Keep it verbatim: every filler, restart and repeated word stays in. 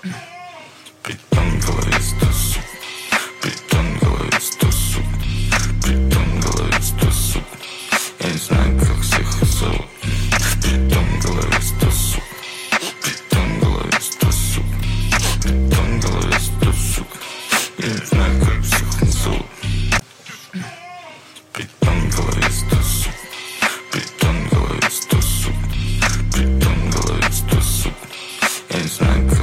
Питон в голове сто сук. Питон в голове сто сук. Питон в голове сто сук. Я не знаю, как всех зовут. Питон в голове сто сук. Питон в голове сто сук. Питон в голове сто сук. Я не знаю, как всех зовут. Питон в голове сто сук. Питон в голове сто сук. Питон в голове сто сук. Я не знаю, как